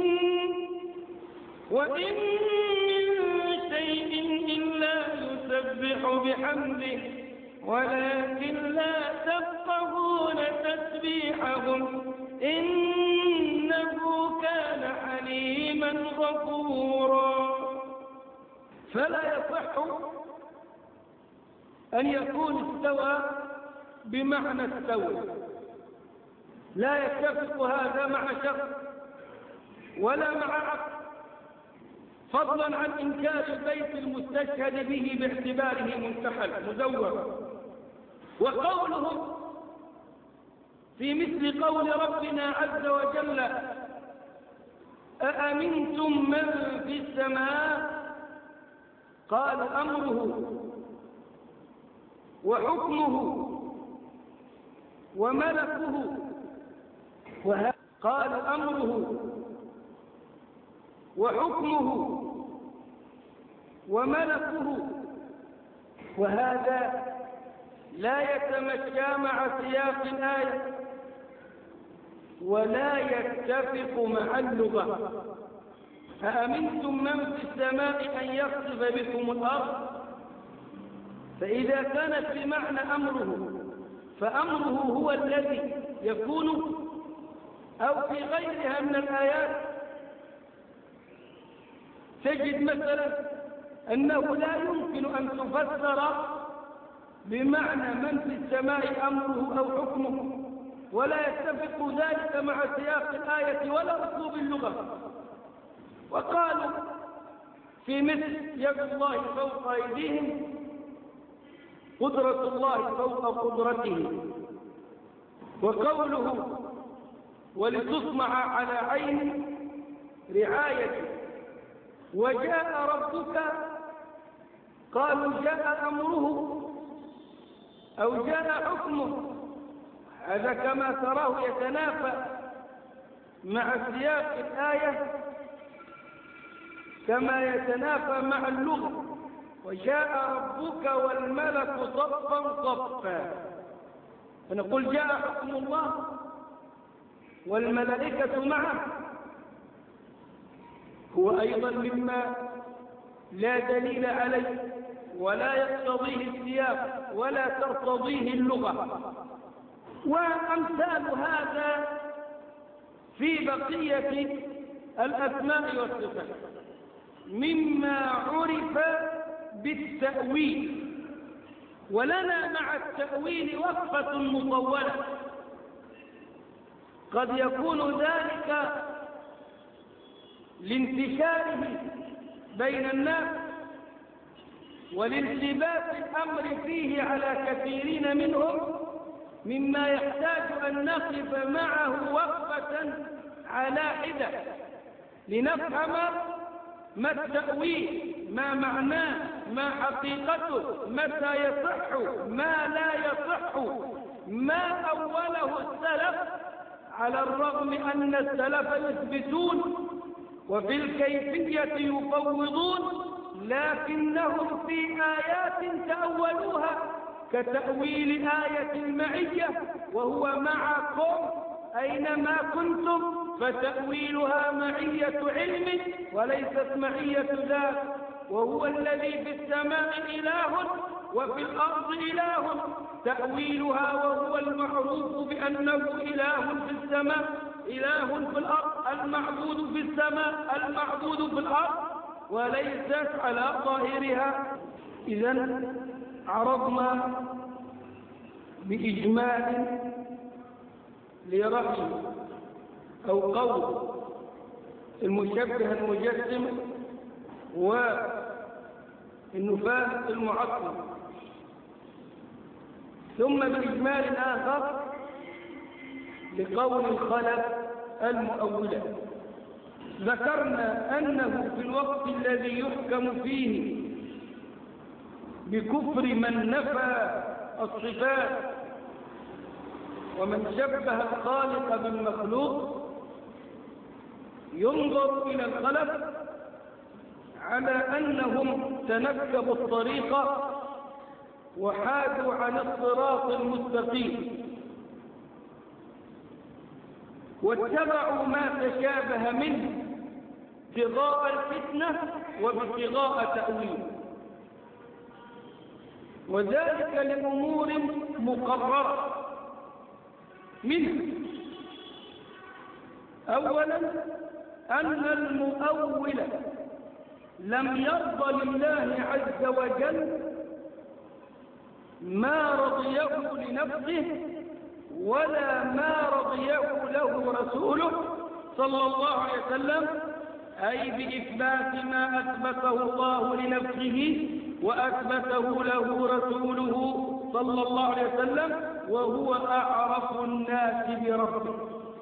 وإن من شيء إلا يسبح بحمده ولكن لا تفقهون تسبيحهم إنه كان حليما غفورا. فلا يصح أن يكون استوى بمعنى استوى، لا يتفق هذا مع شخص ولا مع عقل، فضلا عن إنكار البيت المستشهد به باعتباره منتحل مزور. وقولهم في مثل قول ربنا عز وجل أأمنتم من في السماء، قال أمره وحكمه وملكه، قال أمره وحكمه وملكه، وهذا لا يتمشى مع سياق الآية ولا يتفق مع اللغة. أأمنتم من في السماء أن يخسف بكم الأرض، فإذا كانت بمعنى أمره فأمره هو الذي يكون، أو في غيرها من الآيات تجد مثلا أنه لا يمكن أن تفسر بمعنى من في السماء أمره أو حكمه، ولا يتفق ذلك مع سياق الآية ولا أسلوب اللغة. وقالوا في مثل يد الله فوق أيديهم قدرة الله فوق قدرته، وقوله ولتصنع على عين رعايته، وجاء ربك قالوا جاء أمره أو جاء حكمه. هذا كما تراه يتنافى مع سياق الآية كما يتنافى مع اللغة. وجاء ربك والملك صفا صفا، فنقول جاء حكم الله والملائكة معه، هو أيضا مما لا دليل عليه ولا يقتضيه السياق ولا ترتضيه اللغة. وأمثال هذا في بقية الأسماء والصفات مما عرف بالتأويل. ولنا مع التأويل وقفة مطولة، قد يكون ذلك لانتشاره بين الناس ولالتباس الأمر فيه على كثيرين منهم، مما يحتاج أن نقف معه وقفة على حدة لنفهم ما التأويل، ما معناه، ما حقيقته، متى يصح، ما لا يصح، ما أوله السلف، على الرغم أن السلف يثبتون وفي الكيفية يفوضون، لكنهم في آيات تأولوها كتأويل آية المعية، وهو معكم أينما كنتم، فتأويلها معية علم وليست معية ذات. وهو الذي في السماء إله وفي الأرض إله، تأويلها وهو المعروف بأنه إله في السماء إله في الأرض، المعبود في السماء المعبود في الأرض، وليست على ظاهرها. إذن عرضنا بإجمال لرأي أو قول المشبه المجسم والنفاة المعطل، ثم بإجمال آخر لقول الخلف المؤولة. ذكرنا أنه في الوقت الذي يحكم فيه بكفر من نفى الصفات ومن شبه الخالق بالمخلوق ينظر إلى الخلف على أنهم تنكبوا الطريقة وحادوا عن الصراط المستقيم واتبعوا ما تشابه منه ابتغاء الفتنة وابتغاء تأويل، وذلك لأمور مقررة منه: أولا أن المؤول لم يرضى لله عز وجل ما رضيه لنفسه ولا ما رضيه له رسوله صلى الله عليه وسلم، أي بإثبات ما أثبته الله لنفسه وأثبته له رسوله صلى الله عليه وسلم، وهو أعرف الناس بربه.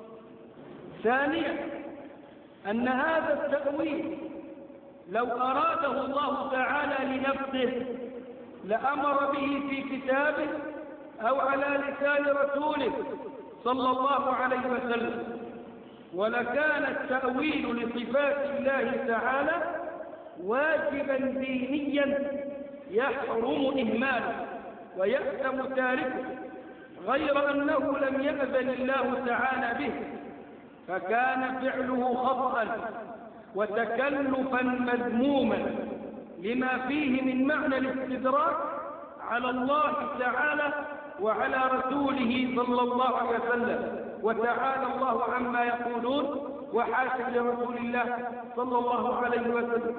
ثانيا أن هذا التأويل لو أراده الله تعالى لنفسه لأمر به في كتابه أو على لسان رسوله صلى الله عليه وسلم، ولكان التأويل لصفات الله تعالى واجبا دينيا يحرم إهماله ويأثم تاركه، غير أنه لم يأذن الله تعالى به، فكان فعله خطأ وتكلفا مذموما لما فيه من معنى الاستدراك على الله تعالى وعلى رسوله صلى الله عليه وسلم، وتعالى الله عما يقولون وحاشا لرسول الله صلى الله عليه وسلم.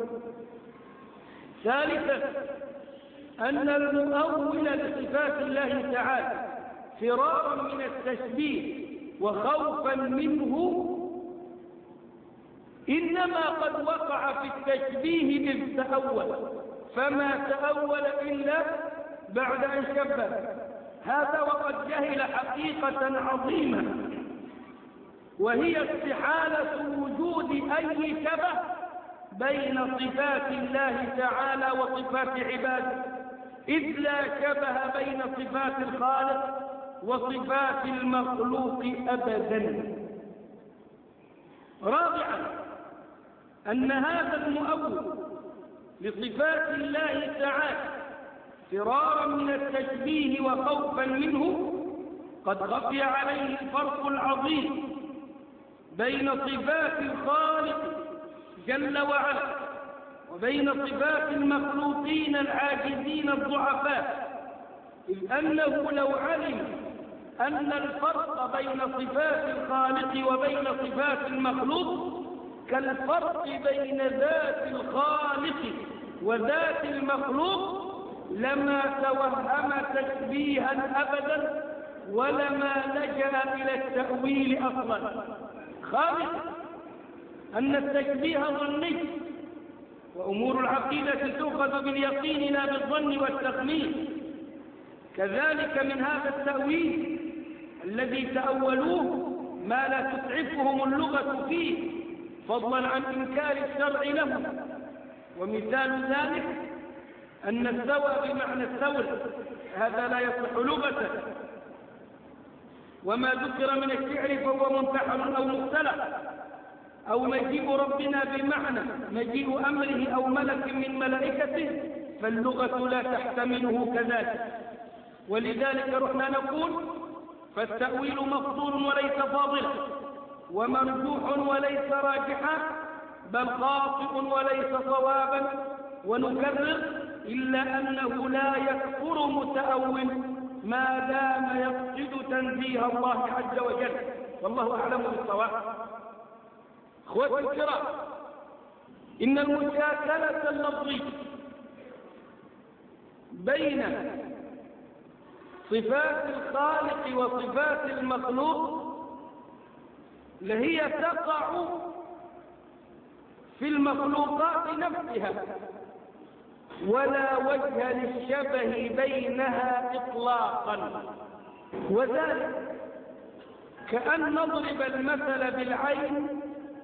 ثالثا أن المؤول لصفات الله تعالى فرارا من التشبيه وخوفا منه إنما قد وقع في التشبيه إذ تأول، فما تأول إلا بعد أن شبه. هذا وقد جهل حقيقة عظيمة، وهي استحالة وجود أي شبه بين صفات الله تعالى وصفات عباده، إذ لا شبه بين صفات الخالق وصفات المخلوق أبدا. رابعا أن هذا المؤول لصفات الله تعالى فرارا من التشبيه وخوفا منه قد خفي عليه الفرق العظيم بين صفات الخالق جل وعلا وبين صفات المخلوقين العاجزين الضعفاء، إذ أنه لو علم أن الفرق بين صفات الخالق وبين صفات المخلوق كالفرق بين ذات الخالق وذات المخلوق لما توهم تشبيها أبدا ولما لجأ إلى التأويل أصلا. خامسا أن التشبيه ظني، وأمور العقيدة تؤخذ باليقين لا بالظن والتخمين. كذلك من هذا التأويل الذي تأولوه ما لا تسعفهم اللغة فيه فضلا عن إنكار الشرع لهم. ومثال ذلك أن السوى بمعنى الثور، هذا لا يصح لغة، وما ذكر من الشعر فهو منتحل أو مختلف، أو مجيء ربنا بمعنى مجيء أمره أو ملك من ملائكته فاللغة لا تحتمله كذلك. ولذلك رحنا نقول فالتأويل مفضول وليس فاضلا، ومرجوح وليس راجحا، بل خاطئ وليس صوابا. ونكرر إلا أنه لا يكفر متأول ما دام يقصد تنزيه الله عز وجل، والله أعلم بالصواب. أخوتي الكرام، إن المشاكلة اللفظية بين صفات الخالق وصفات المخلوق لهي تقع في المخلوقات نفسها، ولا وجه للشبه بينها إطلاقا. وذلك كأن نضرب المثل بالعين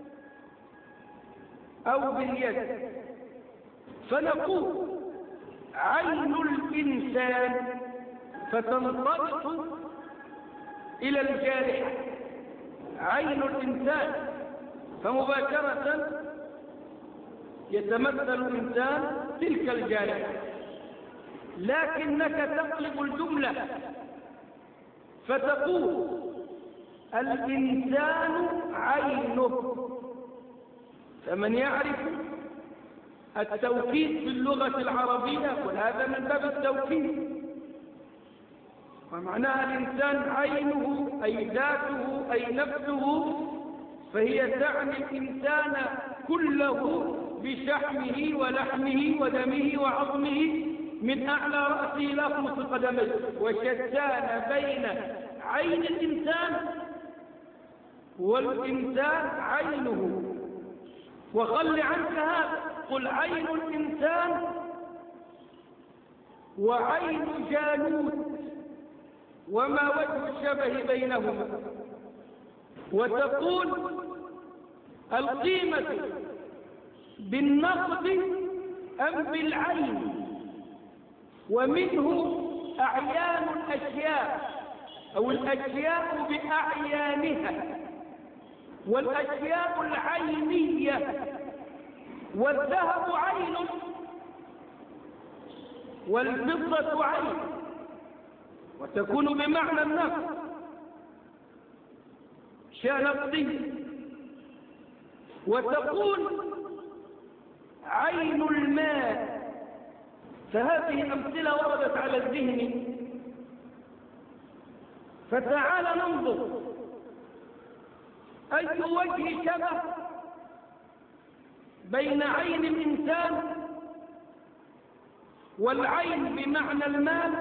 أو باليد، فنقول عين الإنسان فتنطلق إلى الجارحة، عين الإنسان، فمباشرة يتمثل الإنسان تلك الجارحة. لكنك تقلب الجملة فتقول الإنسان عينه. فمن يعرف التوكيد في اللغة العربية وهذا من باب التوكيد، ومعناها الإنسان عينه أي ذاته أي نفسه، فهي تعني الإنسان كله بشحمه ولحمه ودمه وعظمه من أعلى رأسه إلى خمس قدميه. وشتان بين عين الإنسان والإنسان عينه. وخل عنك هذا، قل عين الإنسان وعين جالوت وما وجه الشبه بينهما، وتقول القيمة بالنقد أم بالعين، ومنه أعيان الأشياء أو الأشياء بأعيانها، والأشياء العينية، والذهب عين والفضة عين، وتكون بمعنى النفس شنقدي. وتقول عين الماء. فهذه أمثلة وردت على الذهن، فتعال ننظر أي وجه شبه بين عين الإنسان والعين بمعنى المال،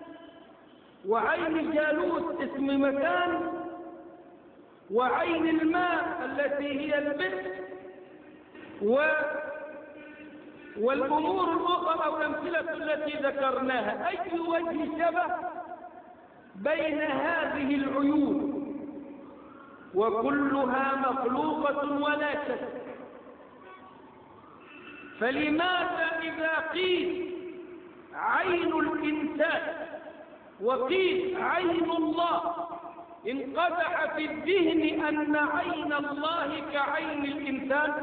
وعين جالوت اسم مكان، وعين الماء التي هي البئر، والأمور الأخرى أو الأمثلة التي ذكرناها. أي وجه شبه بين هذه العيون، وكلها مخلوقة ولا شك. فلماذا إذا قيل عين الإنسان وقيل عين الله انقدح في الذهن أن عين الله كعين الإنسان،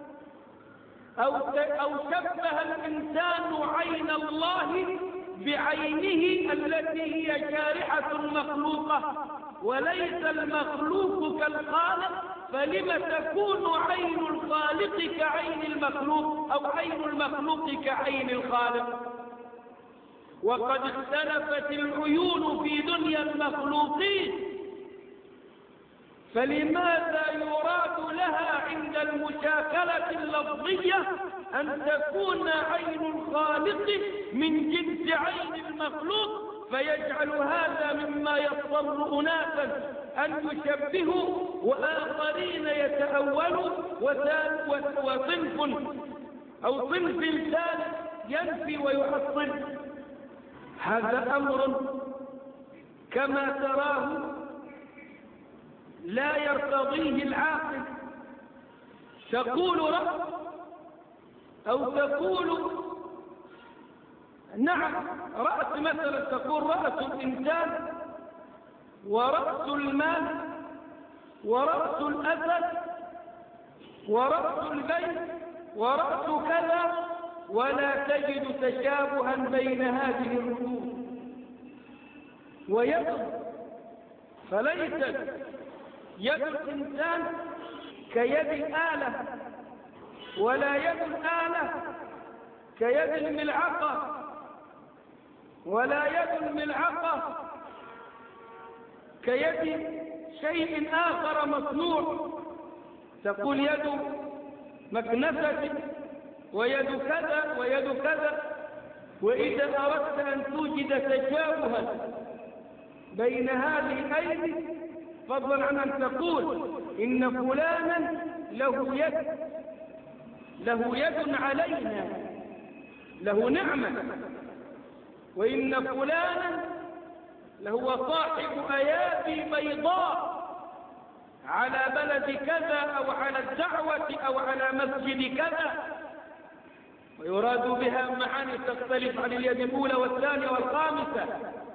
أو شبه الإنسان عين الله بعينه التي هي جارحة مخلوقة وليس المخلوق كالخالق؟ فلم تكون عين الخالق كعين المخلوق أو عين المخلوق كعين الخالق؟ وقد اختلفت العيون في دنيا المخلوقين، فلماذا يراد لها عند المشاكلة اللفظية أن تكون عين الخالق من جنس عين المخلوق، فيجعل هذا مما يضطر أناسا أن يشبهوا وآخرين يتأولوا، وصنف أو صنف ثالث ينفي ويحصل. هذا أمر كما تراه لا يرتضيه العاقل. تقول رأس أو تقول نعم رأس، مثلا تقول رأس الإنسان ورأس المال ورأس الأسد ورأس البيت ورأس كذا، ولا تجد تشابها بين هذه الرؤوس. ويد، فليست يد الإنسان كيد الآلة، ولا يد الآلة كيد الملعقة، ولا يد الملعقة كيد شيء آخر مصنوع. تقول يد مكنسة ويد كذا ويد كذا. وإذا أردت أن توجد تشابها بين هذه الأيدي، فضلا عن أن تقول إن فلانا له يد علينا، له نعمة، وإن فلانا لهو صاحب أيادي بيضاء على بلد كذا أو على الدعوة أو على مسجد كذا، ويراد بها معاني تختلف عن اليد الأولى والثانية والخامسة.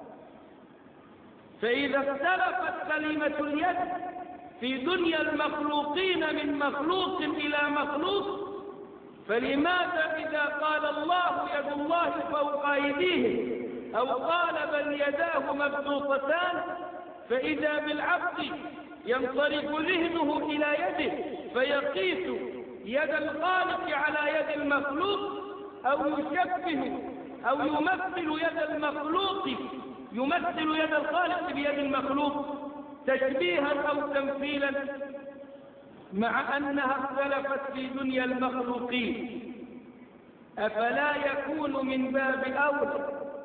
فإذا اختلفت كلمة اليد في دنيا المخلوقين من مخلوق إلى مخلوق، فلماذا إذا قال الله يد الله فوق أيديهم أو قال بل يداه مبسوطتان، فإذا بالعبد ينصرف ذهنه إلى يده فيقيس يد الخالق على يد المخلوق، أو يشبه أو يمثل يد المخلوق، يمثل يد الخالق بيد المخلوق تشبيها أو تمثيلا، مع أنها اختلفت في دنيا المخلوقين. أفلا يكون من باب أولى،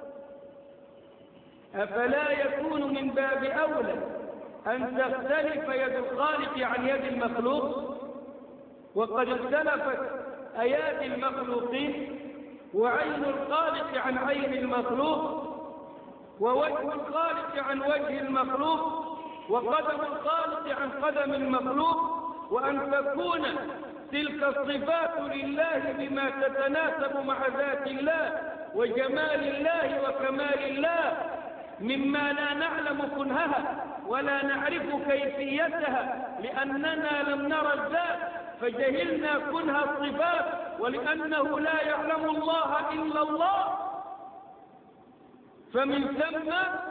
أفلا يكون من باب أولى أن تختلف يد الخالق عن يد المخلوق؟ وقد اختلفت أيادي المخلوقين، وعين الخالق عن عين المخلوق، ووجه الخالق عن وجه المخلوق، وقدم الخالق عن قدم المخلوق، وأن تكون تلك الصفات لله بما تتناسب مع ذات الله وجمال الله وكمال الله، مما لا نعلم كنهها ولا نعرف كيفيتها، لأننا لم نرى الذات فجهلنا كنه الصفات، ولأنه لا يعلم الله إلا الله. فمن ثم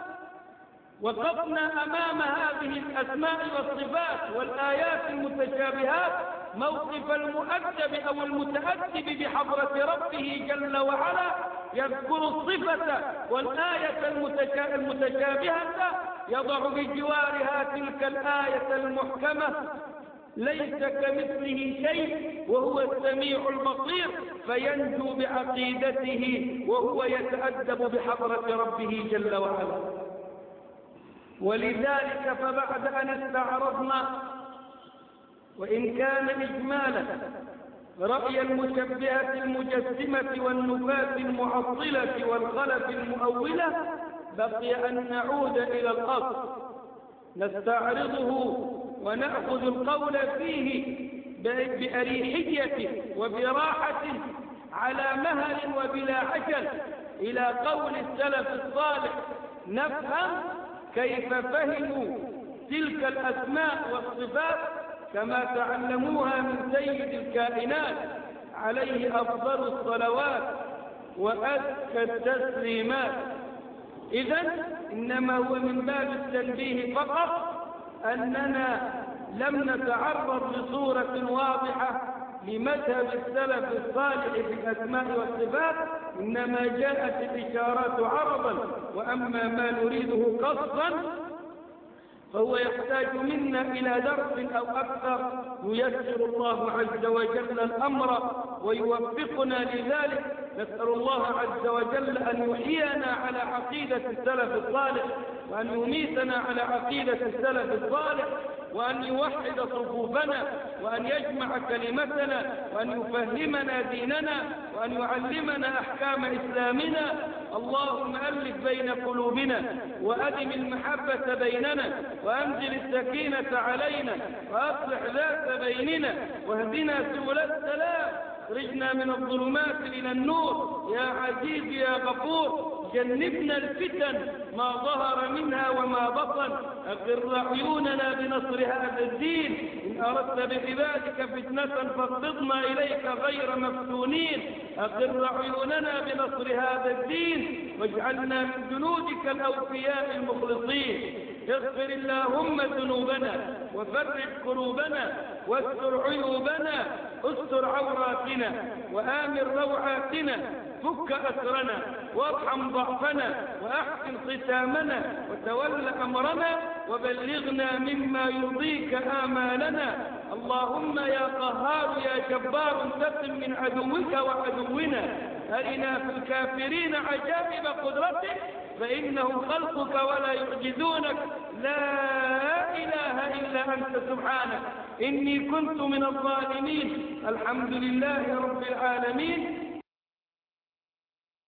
وقفنا أمام هذه الأسماء والصفات والآيات المتشابهات موقف المؤدب أو المتأدب بحضرة ربه جل وعلا، يذكر الصفة والآية المتشابهة، يضع بجوارها تلك الآية المحكمة ليس كمثله شيء وهو السميع البصير، فينجو بعقيدته وهو يتأدب بحضرة ربه جل وعلا. ولذلك فبعد أن استعرضنا وإن كان إجمالا رأي المشبهة المجسمة والنفاة المعطلة والخلف المؤولة، بقي أن نعود إلى الأصل نستعرضه ونأخذ القول فيه بأريحية وبراحة على مهل وبلا عجل إلى قول السلف الصالح، نفهم كيف فهموا تلك الأسماء والصفات كما تعلموها من سيد الكائنات عليه أفضل الصلوات وأزكى التسليمات. إذن إنما هو من باب التنبيه فقط أننا لم نتعرض بصورة واضحة لمذهب السلف الصالح في الأسماء والصفات، إنما جاءت الإشارات عرضا، وأما ما نريده قصدا فهو يحتاج منا إلى درس أو أكثر ييسر الله عز وجل الأمر ويوفقنا لذلك. نسأل الله عز وجل أن يحيينا على عقيدة السلف الصالح، وأن يميتنا على عقيدة السلف الصالح، وأن يوحد صفوفنا، وأن يجمع كلمتنا، وأن يفهمنا ديننا، وأن يعلمنا أحكام إسلامنا. اللهم ألف بين قلوبنا وأدم المحبة بيننا، وأنزل السكينة علينا، وأصلح ذات بيننا، واهدنا سبل السلام، اخرجنا من الظلمات إلى النور يا عزيز يا غفور. جنبنا الفتن ما ظهر منها وما بطن، أقر عيوننا بنصر هذا الدين. إن أردت بعبادك فتنة فاقبضنا إليك غير مفتونين. أقر عيوننا بنصر هذا الدين واجعلنا من جنودك الأوفياء المخلصين. اغفر اللهم ذنوبنا وفرج كروبنا واستر عيوبنا، استر عوراتنا وآمن روعاتنا، فك أسرنا وارحم ضعفنا وأحسن ختامنا وتول أمرنا وبلغنا مما يرضيك آمالنا. اللهم يا قهار يا جبار انتقم من عدوك وعدونا. أرنا في الكافرين عجائب قدرتك فإنهم خلقك ولا يعجزونك. لا إله إلا أنت سبحانك إني كنت من الظالمين. الحمد لله رب العالمين.